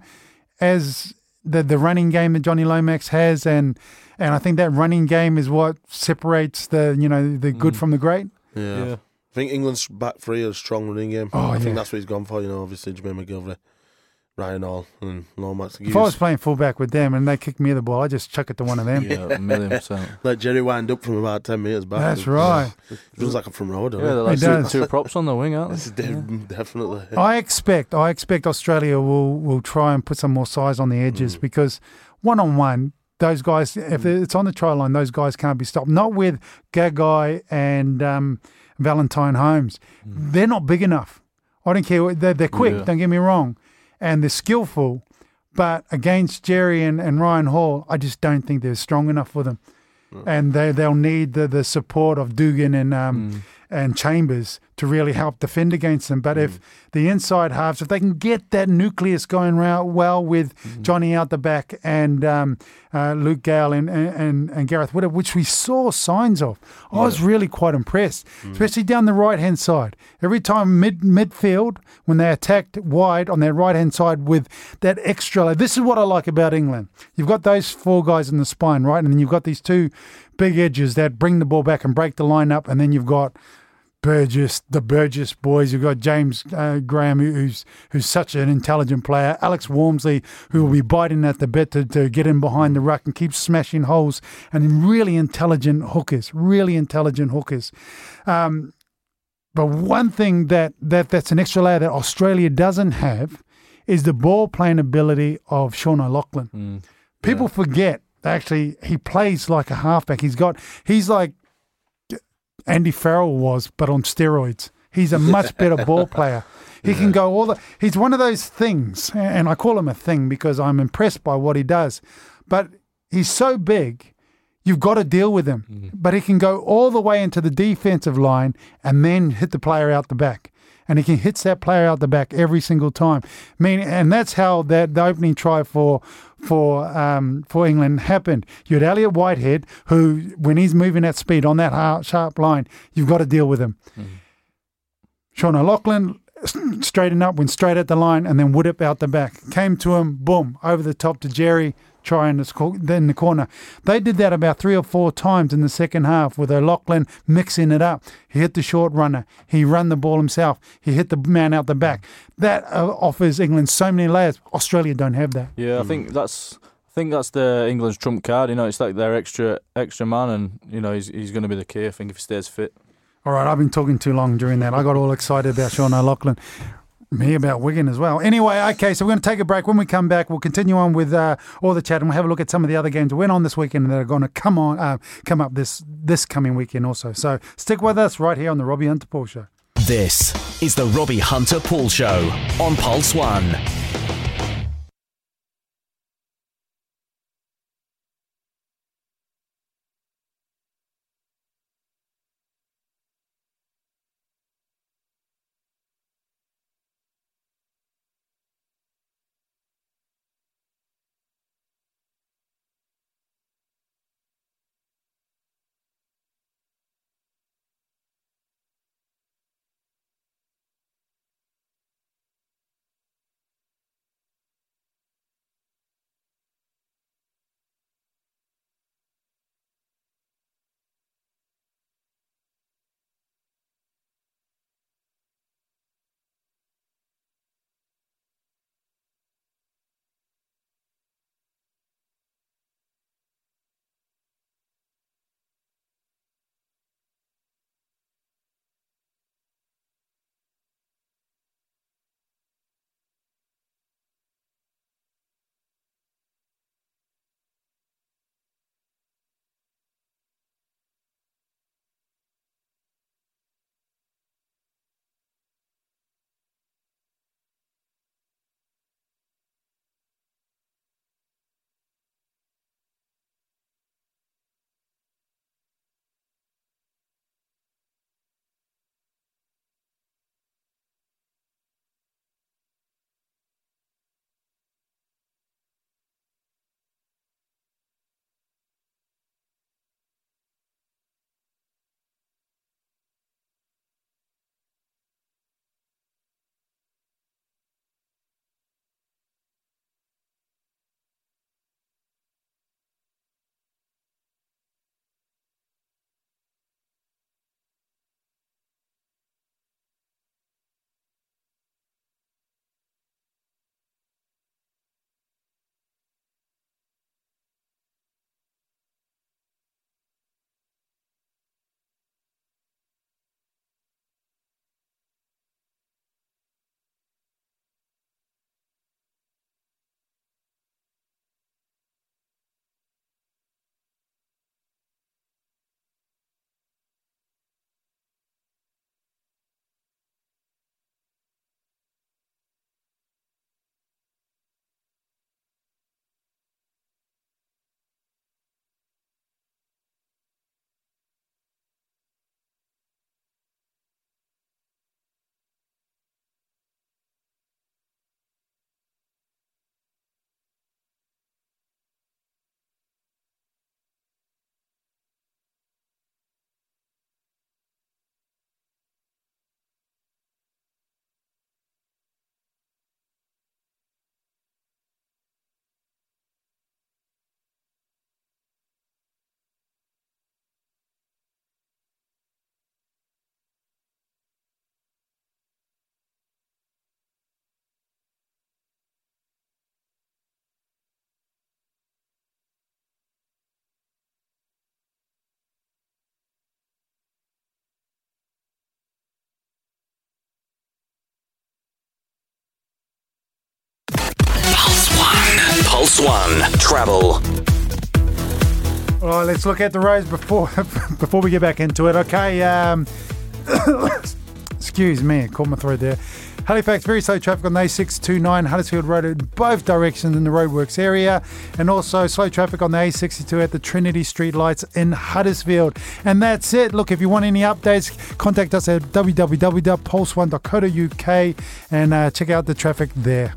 as the the running game that Johnny Lomax has, and and I think that running game is what separates the you know the good from the great. Yeah. Yeah. I think England's back three is a strong running game. Oh, I yeah. think that's what he's gone for. You know, obviously Jermaine McGilvray. Ryan Hall and Lomax. If I was playing fullback with them and they kicked me the ball, I'd just chuck it to one of them. Yeah, a million percent. Let Jerry wind up from about ten metres back. That's right. It feels like I'm from road. Yeah, they're like It two, does. two props on the wing, aren't It's they? de- definitely. I expect, I expect Australia will will try and put some more size on the edges Mm. because one on one, those guys, if it's on the try line, those guys can't be stopped. Not with Gagai and um, Valentine Holmes. They're not big enough. I don't care. They're, they're quick. Yeah. Don't get me wrong, and they're skillful. But against Jerry and, and Ryan Hall, I just don't think they're strong enough for them. And they they'll need the, the support of Dugan and um and Chambers to really help defend against them. But if the inside halves, if they can get that nucleus going round well with Johnny out the back and um, uh, Luke Gale and, and and Gareth Woodard, which we saw signs of, I was really quite impressed, especially down the right hand side. Every time mid midfield when they attacked wide on their right hand side with that extra. This is what I like about England. You've got those four guys in the spine, right, and then you've got these two big edges that bring the ball back and break the line up, and then you've got Burgess, the Burgess boys. You've got James uh, Graham, who- who's who's such an intelligent player. Alex Walmsley, who will be biting at the bit to, to get in behind the ruck and keep smashing holes. And really intelligent hookers, really intelligent hookers. Um, but one thing that, that that's an extra layer that Australia doesn't have is the ball playing ability of Sean O'Loughlin. Mm. People forget, actually, he plays like a halfback. He's got, he's like Andy Farrell was, but on steroids. He's a much better ball player. He can go all the, he's one of those things, and I call him a thing because I'm impressed by what he does. But he's so big, you've got to deal with him. But he can go all the way into the defensive line and then hit the player out the back. And he can hit that player out the back every single time. I mean, and that's how that the opening try for for um, for England happened. You had Elliot Whitehead, who, when he's moving at speed on that hard, sharp line, you've got to deal with him. Mm. Sean O'Loughlin straightened up, went straight at the line, and then Woodip out the back. Came to him, boom, over the top to Jerry, trying to score in the corner. They did that about three or four times in the second half with O'Loughlin mixing it up. He hit the short runner. He ran the ball himself. He hit the man out the back. That uh, offers England so many layers. Australia don't have that. Yeah, I think that's I think that's the England's trump card. You know, it's like their extra extra man, and you know he's he's going to be the key. I think if he stays fit. All right, I've been talking too long during that. I got all excited about Sean O'Loughlin. Me about Wigan as well. Anyway, okay, so we're going to take a break. When we come back, we'll continue on with uh, all the chat, and we'll have a look at some of the other games that went on this weekend and that are going to come on, uh, come up this this coming weekend also. So stick with us right here on the Robbie Hunter Pool Show. This is the Robbie Hunter Pool Show on Pulse One. Pulse One Travel. All right, let's look at the roads before before we get back into it. Okay, um, excuse me, I caught my throat there. Halifax, very slow traffic on the A six twenty-nine Huddersfield Road in both directions in the roadworks area, and also slow traffic on the A sixty-two at the Trinity Street lights in Huddersfield. And that's it. Look, if you want any updates, contact us at w w w dot pulse one dot co dot u k and uh, check out the traffic there.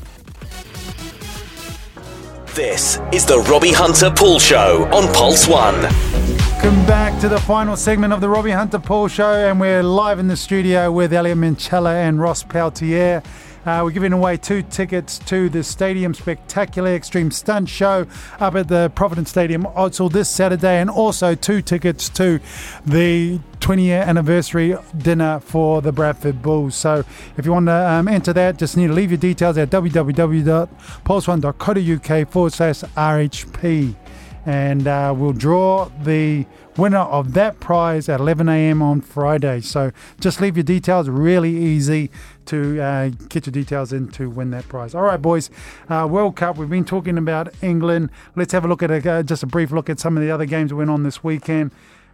This is the Robbie Hunter Pool Show on Pulse One. Welcome back to the final segment of the Robbie Hunter Pool Show, and we're live in the studio with Elliot Manchella and Ross Peltier. Uh, we're giving away two tickets to the Stadium Spectacular Extreme Stunt Show up at the Providence Stadium, Odsal, this Saturday, and also two tickets to the twenty-year anniversary dinner for the Bradford Bulls. So if you want to um, enter that, just need to leave your details at w w w dot pulse one dot co dot u k forward slash R H P. And uh, we'll draw the winner of that prize at eleven a m on Friday. So just leave your details. Really easy to uh, get your details in to win that prize. All right, boys. Uh, World Cup. We've been talking about England. Let's have a look at a, uh, just a brief look at some of the other games that went on this weekend.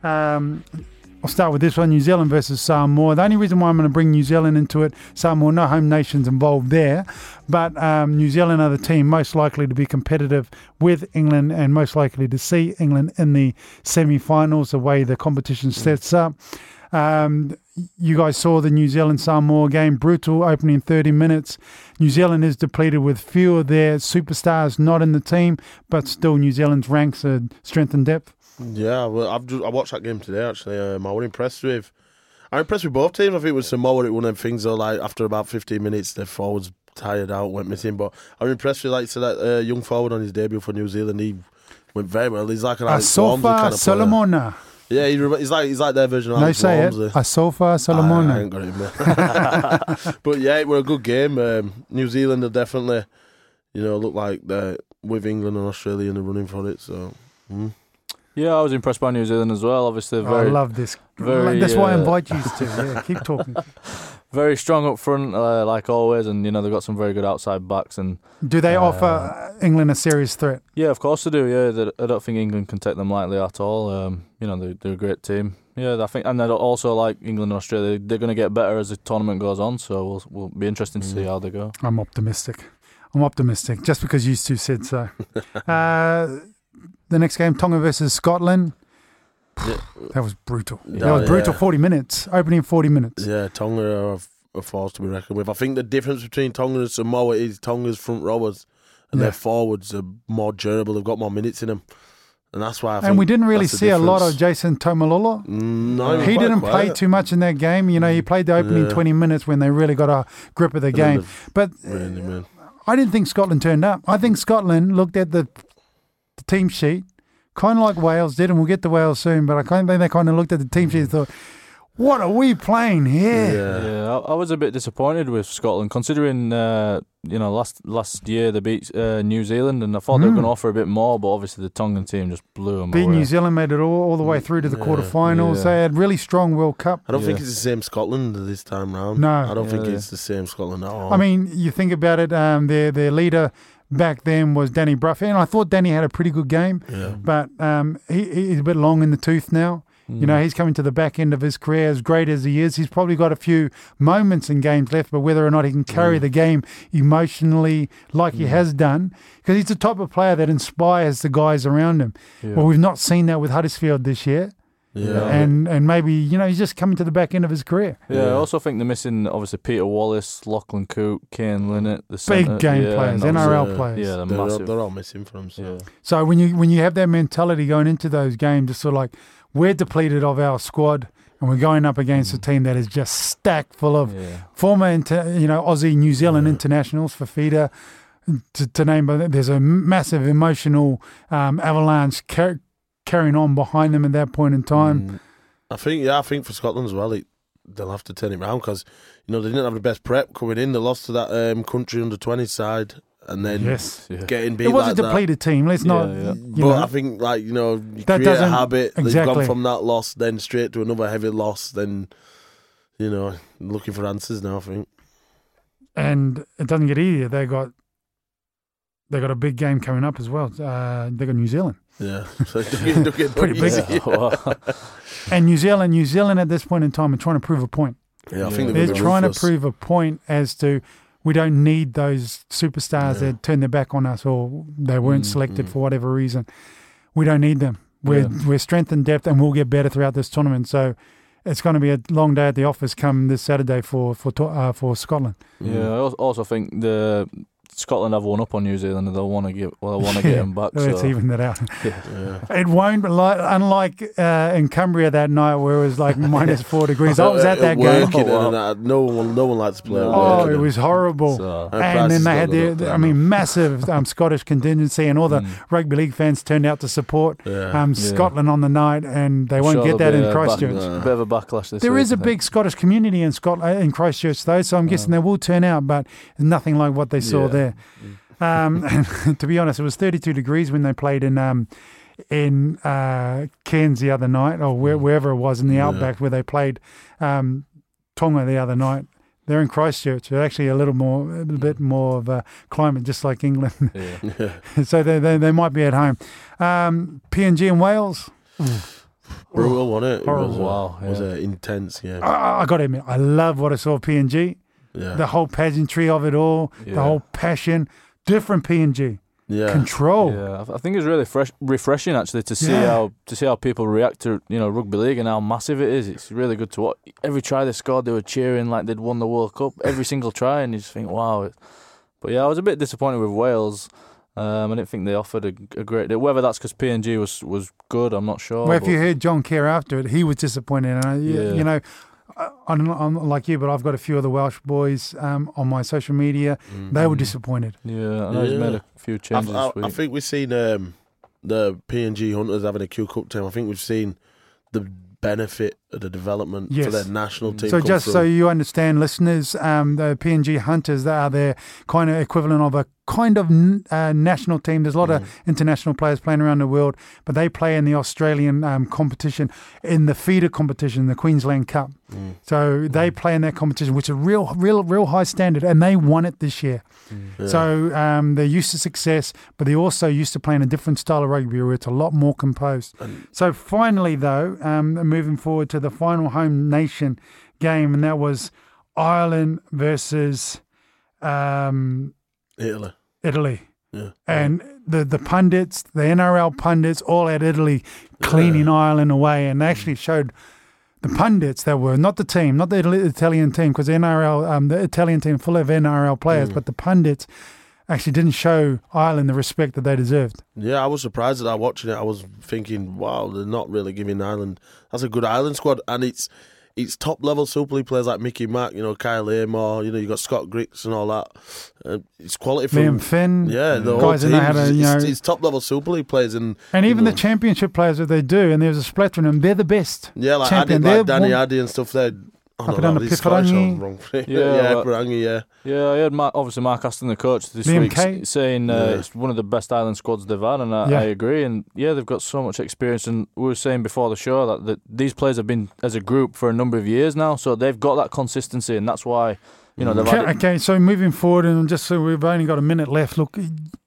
Um, I'll start with this one, New Zealand versus Samoa. The only reason why I'm going to bring New Zealand into it, Samoa, no home nations involved there, but um, New Zealand are the team most likely to be competitive with England and most likely to see England in the semi-finals, the way the competition sets up. Um, you guys saw the New Zealand-Samoa game, brutal opening thirty minutes. New Zealand is depleted with few of their superstars not in the team, but still New Zealand's ranks are strength and depth. Yeah, well, I've just, I watched that game today. Actually, um, I was impressed with. I'm impressed with both teams. I think with Samoa, it one of them things. Though, like after about fifteen minutes, their forwards tired out, went missing. But I'm impressed with like so that uh, young forward on his debut for New Zealand. He went very well. He's like an Alex Gormley Asofa kind of Solomona. Yeah, he, he's like he's like their version of No, Alex say it. Gormley. Asofa I, I Solomona. ain't got it, man. But yeah, it was a good game. Um, New Zealand are definitely, you know, look like they're with England and Australia in the running for it. So. Mm. Yeah, I was impressed by New Zealand as well. Obviously, very, oh, I love this. Very, That's why I uh, invite you to. Yeah, keep talking. Very strong up front, uh, like always, and you know they've got some very good outside backs. And do they uh, offer England a serious threat? Yeah, of course they do. Yeah, they, I don't think England can take them lightly at all. Um, you know, they're, they're a great team. Yeah, I think, and they're also like England and Australia. They're going to get better as the tournament goes on. So we'll we'll be interesting to see how they go. I'm optimistic. I'm optimistic. Just because you two said so. uh, the next game, Tonga versus Scotland. Yeah. That was brutal. No, that was brutal. yeah. forty minutes. Opening forty minutes. Yeah, Tonga are a, a force to be reckoned with. I think the difference between Tonga and Samoa is Tonga's front rowers and yeah. their forwards are more durable. They've got more minutes in them. And that's why I think And we didn't really that's the see a lot difference. of Jason Tomalolo. Mm, no, he quite didn't quiet. play too much in that game. You know, he played the opening Yeah. twenty minutes when they really got a grip of the And then game. they've But really, man. I didn't think Scotland turned up. I think Scotland looked at the, the team sheet, kind of like Wales did, and we'll get to Wales soon, but I kind of think they kind of looked at the team sheet and thought, what are we playing here? Yeah. Yeah, I, I was a bit disappointed with Scotland, considering uh, you know last last year they beat uh, New Zealand, and I thought they were Mm. going to offer a bit more, but obviously the Tongan team just blew them Beat away. New Zealand, made it all, all the way through to the Yeah. quarterfinals. Yeah. They had really strong World Cup. I don't think Yeah. it's the same Scotland this time round. No. I don't Yeah, think yeah. it's the same Scotland at all. I mean, you think about it, um, their their leader back then was Danny Bruff, and I thought Danny had a pretty good game, yeah. but um, he, he's a bit long in the tooth now. You know, he's coming to the back end of his career. As great as he is, he's probably got a few moments in games left, but whether or not he can carry Mm. the game emotionally like he has done, because he's the type of player that inspires the guys around him. Yeah. Well, we've not seen that with Huddersfield this year. Yeah. And and maybe, you know, he's just coming to the back end of his career. Yeah, I Yeah. also think they're missing obviously Peter Wallace, Lachlan Coote, Kane Linnett, the Big centre. game yeah, players, and N R L obviously- players. Yeah, they're, They're, all, massive. they're all missing from. So. Yeah. So when you when you have that mentality going into those games, it's sort of like we're depleted of our squad and we're going up against a team that is just stacked full of Yeah. former, inter, you know, Aussie, New Zealand internationals for feeder. To, to name, but there's a massive emotional um, avalanche car- carrying on behind them at that point in time. Mm. I think, yeah, I think for Scotland as well, it, they'll have to turn it round because, you know, they didn't have the best prep coming in. They lost to that um, country under twenty side and then Yes, Yeah. getting beat it was like a that. depleted team. Let's not, Yeah, yeah. you But know, I think, like, you know, you That create a doesn't- habit. They've exactly. gone from that loss then straight to another heavy loss. Then, you know, looking for answers now, I think. and it doesn't get easier. They got they got a big game coming up as well. Uh, they got New Zealand. Yeah, so they're getting Pretty big. easy. Yeah. And New Zealand, New Zealand at this point in time are trying to prove a point. Yeah, I think They're they're trying ruthless. to prove a point as to we don't need those superstars Yeah. that turn their back on us or they weren't Mm, selected mm. for whatever reason. We don't need them. We're Yeah. we're strength and depth, and we'll get better throughout this tournament. So it's going to be a long day at the office come this Saturday for for to- uh, for Scotland. Yeah, I al- also think the Scotland have one up on New Zealand, and they'll want to get well, they want to get them back. Let's so. even that out. Yeah. It won't, be like, unlike uh, in Cumbria that night where it was like minus four degrees. I was at that game. Working Oh, and that. No one, no one likes to play. No. Oh, working it was horrible. So, And And prices then they got had gone up the, there I now. mean, massive um, Scottish contingency, and all the Mm. rugby league fans turned out to support Yeah. um, Yeah. Scotland on the night, and they I'm won't sure get that there'll in be a Christchurch. back- No. bit of a backlash this There week, is a I think. big Scottish community in Scotland, in Christchurch, though, so I'm guessing they will turn out, but it's nothing like what they saw Yeah. there. Um, and to be honest, it was thirty-two degrees when they played in um, in uh, Cairns the other night, or where, wherever it was in the Yeah. outback where they played um, Tonga the other night. They're in Christchurch. They're actually a little more, a little bit more of a climate, just like England. Yeah. Yeah. So they, they they might be at home. Um, P N G in Wales. Brutal, wasn't it? It Horrible. was, uh, Wow, was yeah. uh, intense, yeah. I, I got to admit, I love what I saw of P N G. Yeah. The whole pageantry of it all, Yeah. the whole passion, different P N G, yeah. control. Yeah, I th- I think it's really fresh, refreshing actually to see Yeah. how to see how people react to you know rugby league and how massive it is. It's really good to watch. Every try they scored, they were cheering like they'd won the World Cup. Every single try, and you just think, wow. But yeah, I was a bit disappointed with Wales. Um, I didn't think they offered a, a great deal. Whether that's because P N G was, was good, I'm not sure. Well, if but- you heard John Kerr after it, he was disappointed. And I, you, Yeah. you know, I, I'm not I'm not like you, but I've got a few of the Welsh boys um, on my social media. They were disappointed. yeah, I know he's Yeah. made a few I, changes I, this week. I think we've seen um, the P N G Hunters having a Q Cup team. I think we've seen the benefit of the development Yes. for their national team. So come just through. so you understand, listeners, um, the P N G Hunters, they are their kind of equivalent of a kind of n- uh, national team. There's a lot Mm. of international players playing around the world, but they play in the Australian um, competition, in the feeder competition, the Queensland Cup. Mm. So they play in that competition, which is a real, real, real high standard, and they won it this year. Yeah. So um, they're used to success, but they're also used to playing a different style of rugby where it's a lot more composed. So finally, though, um, moving forward to the final home nation game, and that was Ireland versus um, Italy. Italy. Yeah. And the, the pundits, the N R L pundits, all had Italy cleaning Ireland away, and they actually showed the pundits that were not the team, not the Italy, Italian team, because the N R L, um, the Italian team full of N R L players, but the pundits actually didn't show Ireland the respect that they deserved. Yeah, I was surprised at that watching it. I was thinking, wow, they're not really giving Ireland. That's a good Ireland squad, and it's it's top level Super League players like Mickey Mack, you know, Kyle Amor, you know, you got Scott Griggs and all that. Uh, it's quality from Liam Finn, yeah, the whole guys that team. know how to, you it's, know, it's top level Super League players, and and even you the know, championship players that they do, and there's a splatter in them, they're the best. yeah, like champion. Addy, like They're Danny one- Addy and stuff. There, oh, no, Capitano no, he's Scottish, Piparangi. I'm wrong. Yeah, yeah, but- Piparangi, yeah. Yeah, I heard Mark, obviously Mark Aston, the coach, this Liam week Kay. s- saying uh, Yeah. it's one of the best Ireland squads they've had, and I, Yeah. I agree. And yeah, they've got so much experience. And we were saying before the show that, that these players have been as a group for a number of years now, so they've got that consistency, and that's why you know they've Can, had it. okay, so moving forward, and just so we've only got a minute left, look,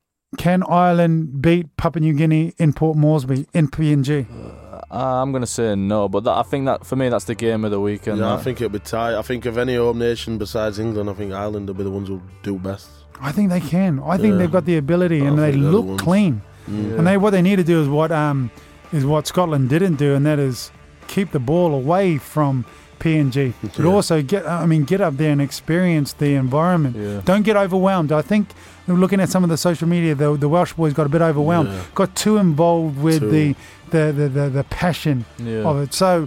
can Ireland beat Papua New Guinea in Port Moresby in P N G? Uh, I'm going to say no, but that, I think that for me that's the game of the weekend. Yeah, I that. think it'll be tight. I think of any home nation besides England, I think Ireland will be the ones who'll do best. I think they can. I think Yeah. they've got the ability, I and they think they're the look ones. clean. Mm. And they what they need to do is what um is what Scotland didn't do, and that is keep the ball away from P N G, but Yeah. also get I mean get up there and experience the environment. Yeah. Don't get overwhelmed. I think looking at some of the social media, the the Welsh boys got a bit overwhelmed, Yeah. got too involved with Too. the, the, the, the the passion Yeah. of it. So.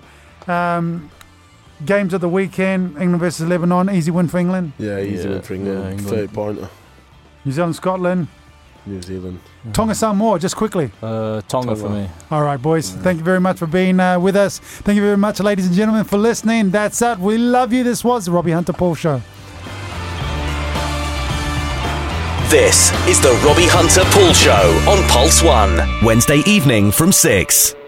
Um, Games of the weekend: England versus Lebanon, easy win for England. Yeah, easy Yeah, win for England. yeah, England. thirty pointer. New Zealand, Scotland, New Zealand. Tonga, Samoa. Just quickly. Uh, Tonga for Tonga. me. All right, boys. Thank you very much for being uh, with us. Thank you very much, ladies and gentlemen, for listening. That's it. We love you. This was the Robbie Hunter Paul Show. This is the Robbie Hunter Pool Show on Pulse One. Wednesday evening from six.